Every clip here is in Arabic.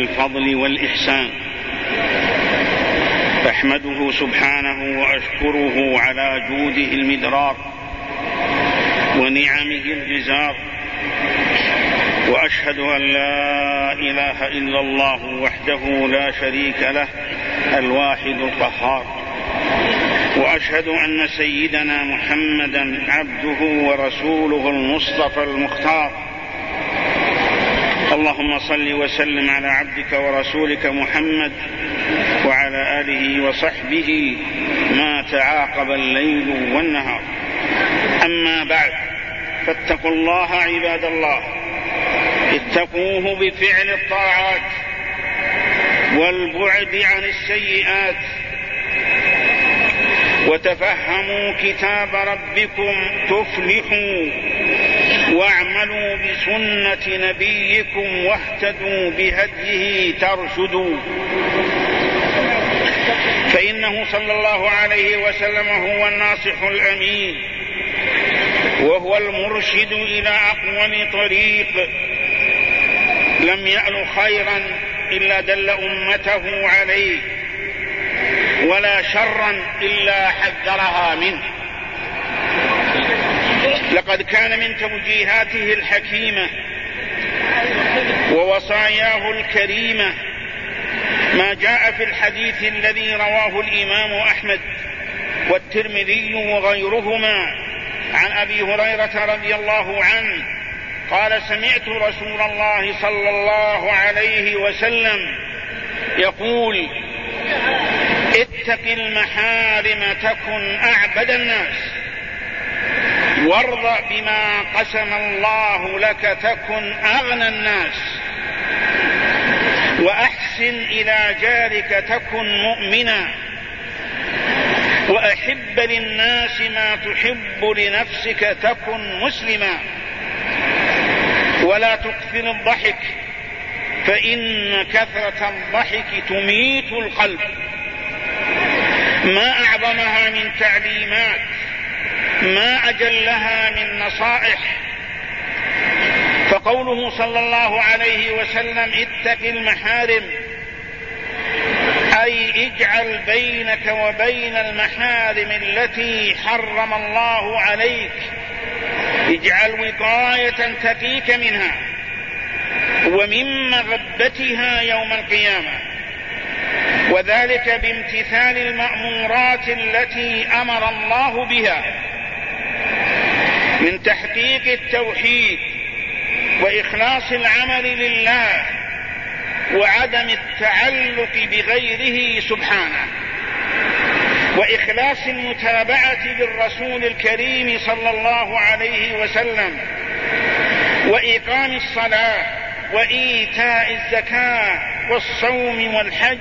الفضل والإحسان، أحمده سبحانه وأشكره على جوده المدرار ونعمه الجزار، وأشهد أن لا إله إلا الله وحده لا شريك له الواحد القهار، وأشهد أن سيدنا محمدا عبده ورسوله المصطفى المختار. اللهم صل وسلم على عبدك ورسولك محمد وعلى آله وصحبه ما تعاقب الليل والنهار. أما بعد، فاتقوا الله عباد الله، اتقوه بفعل الطاعات والبعد عن السيئات، وتفهموا كتاب ربكم تفلحوا، واعملوا بسنة نبيكم واهتدوا بهديه ترشدوا. فإنه صلى الله عليه وسلم هو الناصح الأمين، وهو المرشد إلى أقوم طريق، لم يأل خيرا إلا دل أمته عليه، ولا شرا إلا حذرها منه. لقد كان من توجيهاته الحكيمة ووصاياه الكريمة ما جاء في الحديث الذي رواه الإمام أحمد والترمذي وغيرهما عن أبي هريرة رضي الله عنه قال: سمعت رسول الله صلى الله عليه وسلم يقول: اتق المحارم تكن أعبد الناس، وارض بما قسم الله لك تكن أغنى الناس، وأحسن إلى جارك تكن مؤمنا، وأحب للناس ما تحب لنفسك تكن مسلما، ولا تكثر الضحك فإن كثرة الضحك تميت القلب. ما أعظمها من تعليمات، ما أجلها من نصائح. فقوله صلى الله عليه وسلم: اتق المحارم، أي اجعل بينك وبين المحارم التي حرم الله عليك، اجعل وقاية تقيك منها ومن مغبتها يوم القيامة، وذلك بامتثال المأمورات التي أمر الله بها من تحقيق التوحيد وإخلاص العمل لله وعدم التعلق بغيره سبحانه، وإخلاص المتابعة للرسول الكريم صلى الله عليه وسلم، وإقام الصلاة وإيتاء الزكاة والصوم والحج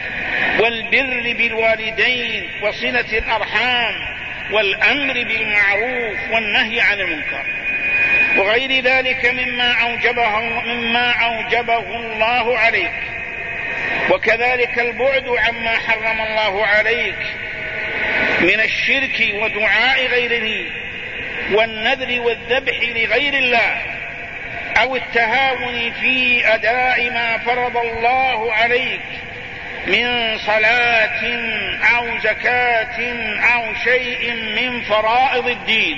والبر بالوالدين وصلة الأرحام والأمر بالمعروف والنهي عن المنكر، وغير ذلك مما أوجبه الله عليك. وكذلك البعد عما حرم الله عليك من الشرك ودعاء غيره والنذر والذبح لغير الله، أو التهاون في أداء ما فرض الله عليك من صلاة أو زكاة أو شيء من فرائض الدين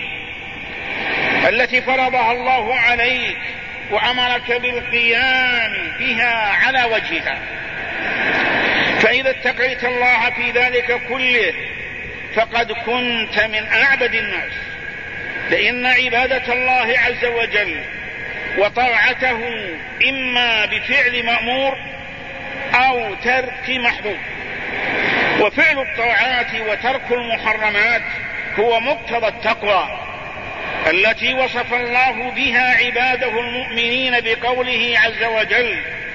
التي فرضها الله عليك وأمرك بالقيام بها على وجهها. فإذا اتقيت الله في ذلك كله فقد كنت من أعبد الناس، لأن عبادة الله عز وجل وطاعته إما بفعل مأمور أو ترك محظور، وفعل الطاعات وترك المحرمات هو مقتضى التقوى التي وصف الله بها عباده المؤمنين بقوله عز وجل: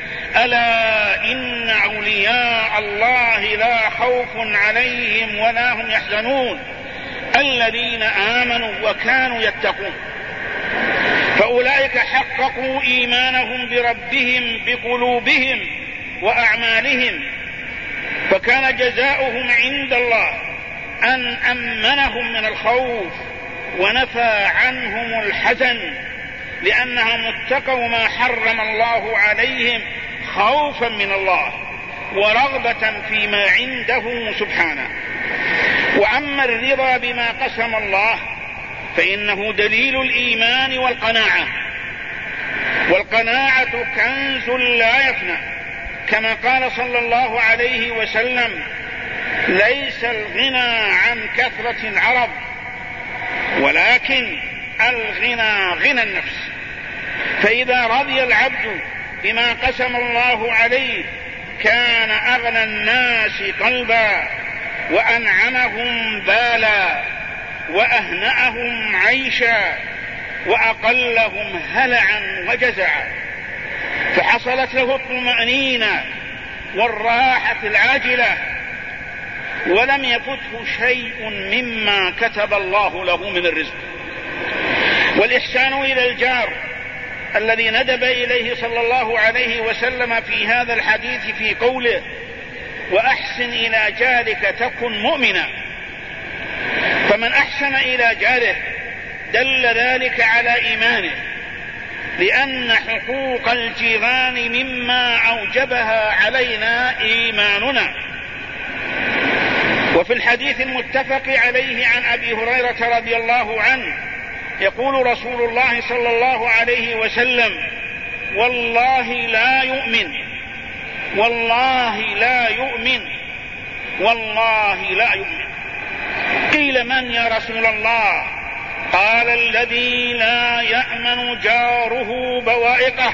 ألا إن أولياء الله لا خوف عليهم ولا هم يحزنون الذين آمنوا وكانوا يتقون. فأولئك حققوا إيمانهم بربهم بقلوبهم وأعمالهم، فكان جزاؤهم عند الله أن أمنهم من الخوف ونفى عنهم الحزن، لأنهم اتقوا ما حرم الله عليهم خوفا من الله ورغبة فيما عنده سبحانه. وأما الرضا بما قسم الله فإنه دليل الإيمان والقناعة، والقناعة كنز لا يفنى، كما قال صلى الله عليه وسلم: ليس الغنى عن كثرة العرب ولكن الغنى غنى النفس. فإذا رضي العبد بما قسم الله عليه كان أغنى الناس قلبا وأنعمهم بالا وأهنأهم عيشا وأقلهم هلعا وجزعا، فحصلت له الطمأنينة والراحة العاجلة، ولم يفته شيء مما كتب الله له من الرزق. والإحسان إلى الجار الذي ندب إليه صلى الله عليه وسلم في هذا الحديث في قوله: وأحسن إلى جارك تكن مؤمنا. فمن أحسن إلى جاره دل ذلك على إيمانه، لأن حقوق الجيران مما أوجبها علينا إيماننا. وفي الحديث المتفق عليه عن أبي هريرة رضي الله عنه يقول رسول الله صلى الله عليه وسلم: والله لا يؤمن، والله لا يؤمن، والله لا يؤمن. قيل: من يا رسول الله؟ قال: الذي لا يأمن جاره بوائقه.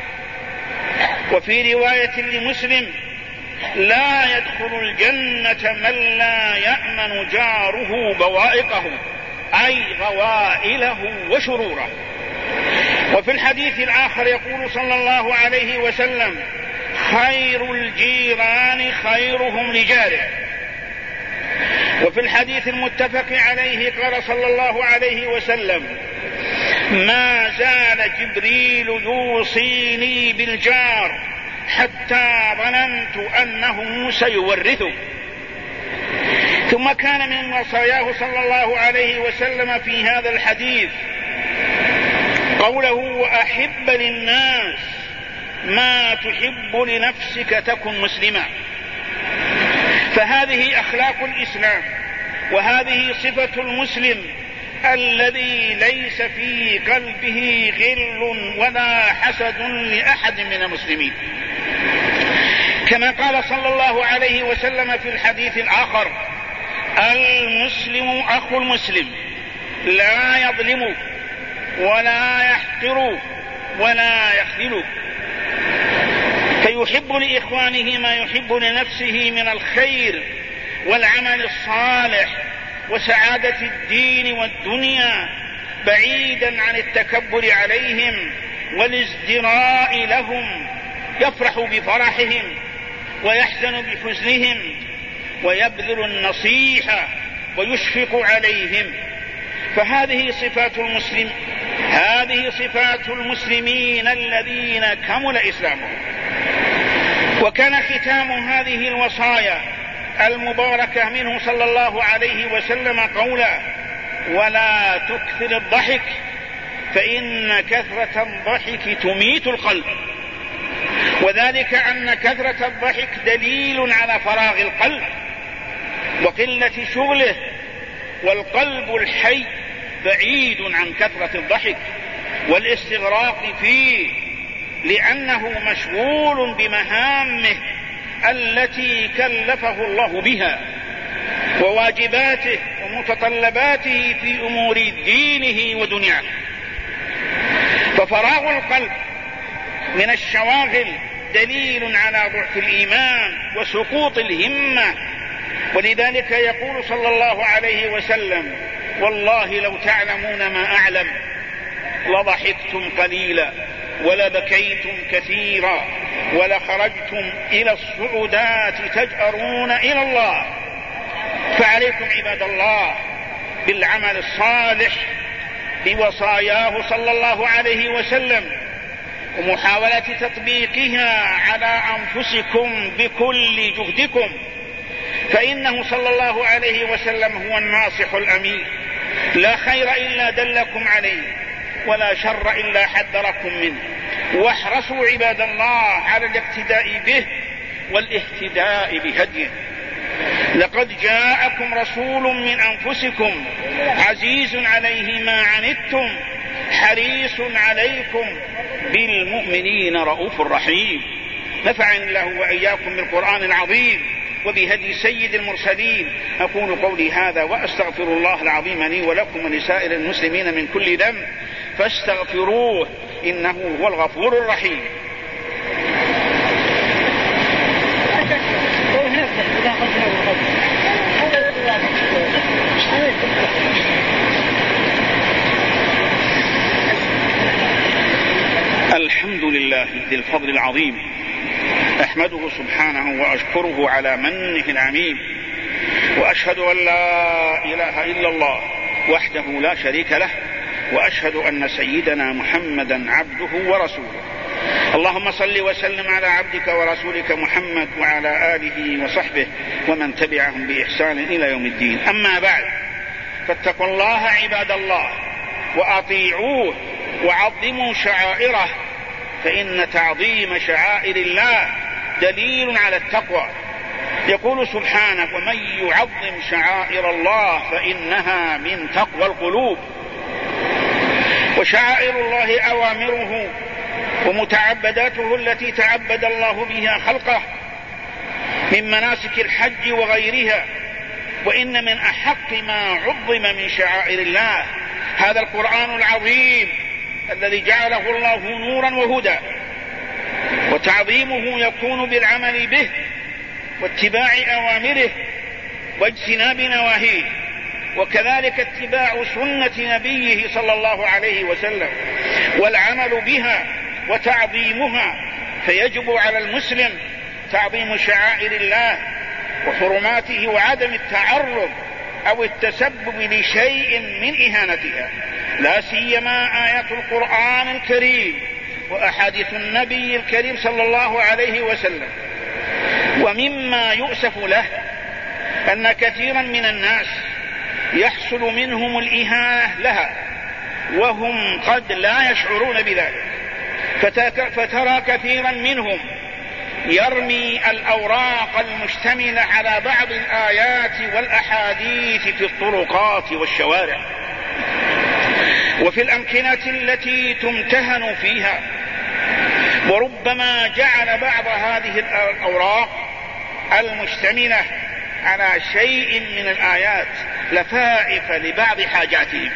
وفي رواية لمسلم: لا يدخل الجنة من لا يأمن جاره بوائقه، أي غوائله وشروره. وفي الحديث الآخر يقول صلى الله عليه وسلم: خير الجيران خيرهم لجاره. وفي الحديث المتفق عليه قال صلى الله عليه وسلم: ما زال جبريل يوصيني بالجار حتى ظننت أنه سيورثه. ثم كان من وصاياه صلى الله عليه وسلم في هذا الحديث قوله: وأحب للناس ما تحب لنفسك تكن مسلما. فهذه أخلاق الإسلام، وهذه صفة المسلم الذي ليس في قلبه غل ولا حسد لأحد من المسلمين، كما قال صلى الله عليه وسلم في الحديث الآخر: المسلم أخو المسلم لا يظلم ولا يحقر ولا يخذل. فيحب لإخوانه ما يحب لنفسه من الخير والعمل الصالح وسعادة الدين والدنيا، بعيدا عن التكبر عليهم والازدراء لهم. يفرح بفرحهم ويحزن بحزنهم ويبذل النصيحة ويشفق عليهم. فهذه صفات المسلم، هذه صفات المسلمين الذين كمل إسلامهم. وكان ختام هذه الوصايا المباركة منه صلى الله عليه وسلم قولا: ولا تكثر الضحك فإن كثرة الضحك تميت القلب. وذلك أن كثرة الضحك دليل على فراغ القلب وقلة شغله، والقلب الحي بعيد عن كثرة الضحك والاستغراق فيه، لأنه مشغول بمهامه التي كلفه الله بها وواجباته ومتطلباته في أمور دينه ودنياه. ففراغ القلب من الشواغل دليل على ضعف الإيمان وسقوط الهمة. ولذلك يقول صلى الله عليه وسلم: والله لو تعلمون ما أعلم لضحكتم قليلا ولبكيتم كثيرا ولخرجتم إلى الصعودات تجأرون إلى الله. فعليكم عباد الله بالعمل الصالح بوصاياه صلى الله عليه وسلم ومحاولة تطبيقها على أنفسكم بكل جهدكم، فإنه صلى الله عليه وسلم هو الناصح الأمين، لا خير إلا دلكم عليه ولا شر إلا حذركم منه، واحرصوا عباد الله على الاقتداء به والاهتداء بهديه. لقد جاءكم رسول من أنفسكم عزيز عليه ما عنتم حريص عليكم بالمؤمنين رؤوف رحيم. نفعني الله وإياكم بالقرآن العظيم وبهدي سيد المرسلين. أقول قولي هذا وأستغفر الله العظيم لي ولكم ولسائر المسلمين من كل ذنب فاستغفروه إنه هو الغفور الرحيم. الحمد لله ذي الفضل العظيم، أحمده سبحانه وأشكره على منه العميم، وأشهد أن لا إله إلا الله وحده لا شريك له، وأشهد أن سيدنا محمدا عبده ورسوله. اللهم صل وسلم على عبدك ورسولك محمد وعلى آله وصحبه ومن تبعهم بإحسان إلى يوم الدين. أما بعد، فاتقوا الله عباد الله وأطيعوه وعظموا شعائره، فإن تعظيم شعائر الله دليل على التقوى. يقول سبحانه: ومن يعظم شعائر الله فإنها من تقوى القلوب. وشعائر الله أوامره ومتعبداته التي تعبد الله بها خلقه من مناسك الحج وغيرها. وإن من أحق ما عظم من شعائر الله هذا القرآن العظيم الذي جعله الله نورا وهدى، وتعظيمه يكون بالعمل به واتباع أوامره واجتناب نواهيه، وكذلك اتباع سنة نبيه صلى الله عليه وسلم والعمل بها وتعظيمها. فيجب على المسلم تعظيم شعائر الله وحرماته وعدم التعرض أو التسبب لشيء من إهانتها، لا سيما آيات القرآن الكريم وأحاديث النبي الكريم صلى الله عليه وسلم. ومما يؤسف له أن كثيرا من الناس يحصل منهم الإهانة لها وهم قد لا يشعرون بذلك، فترى كثيرا منهم يرمي الأوراق المشتملة على بعض الآيات والأحاديث في الطرقات والشوارع وفي الأمكنة التي تمتهن فيها، وربما جعل بعض هذه الأوراق المشتملة على شيء من الآيات لفائف لبعض حاجاتهم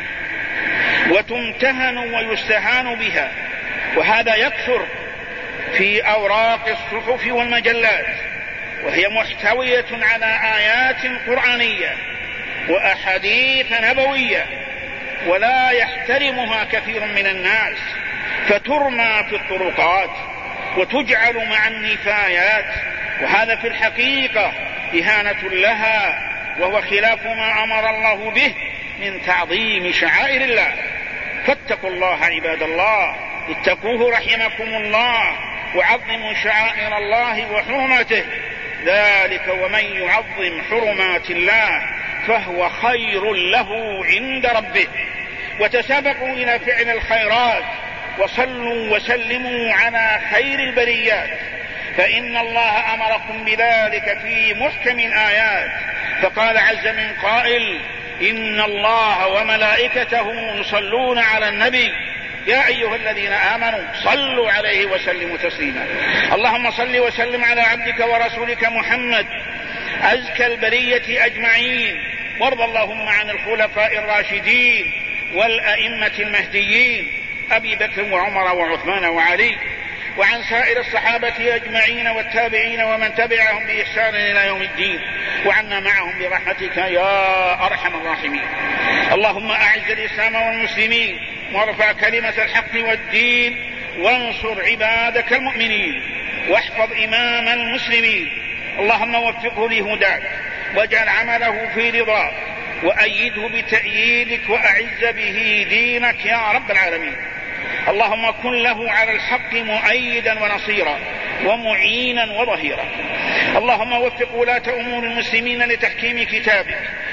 وتمتهن ويستهان بها. وهذا يكثر في أوراق الصحف والمجلات، وهي محتوية على آيات قرآنية وأحاديث نبوية، ولا يحترمها كثير من الناس، فترمى في الطرقات وتجعل مع النفايات، وهذا في الحقيقة إهانة لها، وهو خلاف ما أمر الله به من تعظيم شعائر الله. فاتقوا الله عباد الله، اتقوه رحمكم الله، وعظموا شعائر الله وحرماته، ذلك ومن يعظم حرمات الله فهو خير له عند ربه. وتسابقوا إلى فعل الخيرات وصلوا وسلموا على خير البريات، فإن الله أمركم بذلك في محكم الآيات، فقال عز من قائل: إن الله وملائكته يصلون على النبي يا أيها الذين آمنوا صلوا عليه وسلموا تسليما. اللهم صل وسلم على عبدك ورسولك محمد أزكى البرية أجمعين، وارض اللهم عن الخلفاء الراشدين والأئمة المهديين أبي بكر وعمر وعثمان وعلي، وعن سائر الصحابة أجمعين والتابعين ومن تبعهم بإحسان إلى يوم الدين، وعنا معهم برحمتك يا أرحم الراحمين. اللهم أعز الإسلام والمسلمين، وارفع كلمة الحق والدين، وانصر عبادك المؤمنين، واحفظ إمام المسلمين. اللهم وفقه لهداك، واجعل عمله في رضاك، وأيده بتأييدك، وأعز به دينك يا رب العالمين. اللهم كن له على الحق مؤيدا ونصيرا ومعينا وظهيرا. اللهم وفق ولاة أمور المسلمين لتحكيم كتابك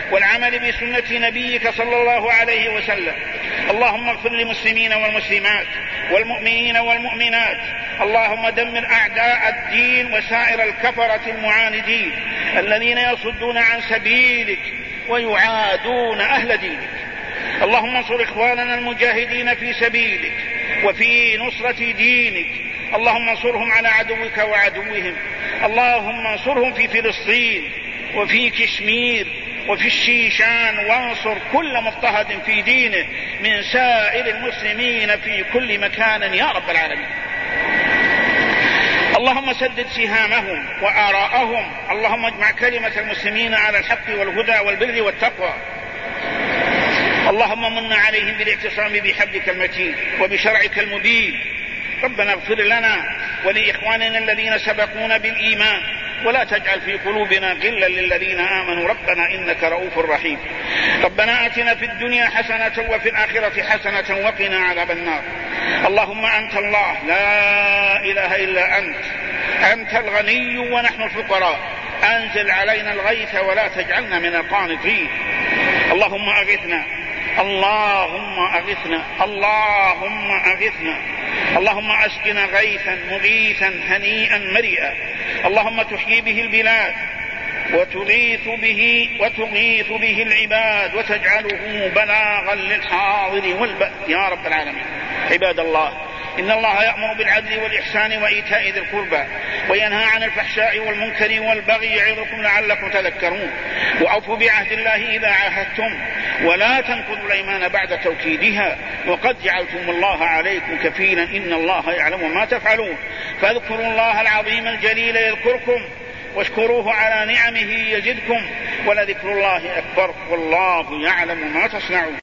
والعمل بسنة نبيك صلى الله عليه وسلم. اللهم اغفر للمسلمين والمسلمات والمؤمنين والمؤمنات. اللهم دمر أعداء الدين وسائر الكفرة المعاندين الذين يصدون عن سبيلك ويعادون أهل دينك. اللهم انصر إخواننا المجاهدين في سبيلك وفي نصرة دينك. اللهم انصرهم على عدوك وعدوهم. اللهم انصرهم في فلسطين وفي كشمير وفي الشيشان، وانصر كل مضطهد في دينه من سائر المسلمين في كل مكان يا رب العالمين. اللهم سدد سهامهم وآراءهم. اللهم اجمع كلمة المسلمين على الحق والهدى والبر والتقوى. اللهم من عليهم بالاعتصام بحبلك المتين وبشرعك المبين. ربنا اغفر لنا ولإخواننا الذين سبقونا بالإيمان، ولا تجعل في قلوبنا غلا للذين آمنوا ربنا إنك رؤوف رحيم. ربنا آتنا في الدنيا حسنة وفي الآخرة حسنة وقنا عذاب النار. اللهم أنت الله لا إله إلا أنت الغني ونحن الفقراء. أنزل علينا الغيث ولا تجعلنا من القانطين. اللهم أغثنا اللهم أغثنا اللهم أغثنا. اللهم أسقنا غيثا مغيثا هنيئا مريئا. اللهم تحيي به البلاد وتغيث به العباد وتجعله بلاغا للحاضر والبأس يا رب العالمين. عباد الله، إن الله يأمر بالعدل والإحسان وإيتاء ذي القربى وينهى عن الفحشاء والمنكر والبغي يعظكم لعلكم تذكرون. وأوفوا بعهد الله إذا عاهدتم ولا تنقضوا الأيمان بعد توكيدها وقد جعلتم الله عليكم كفيلا إن الله يعلم ما تفعلون. فاذكروا الله العظيم الجليل يذكركم واشكروه على نعمه يزدكم ولذكر الله أكبر والله يعلم ما تصنعون.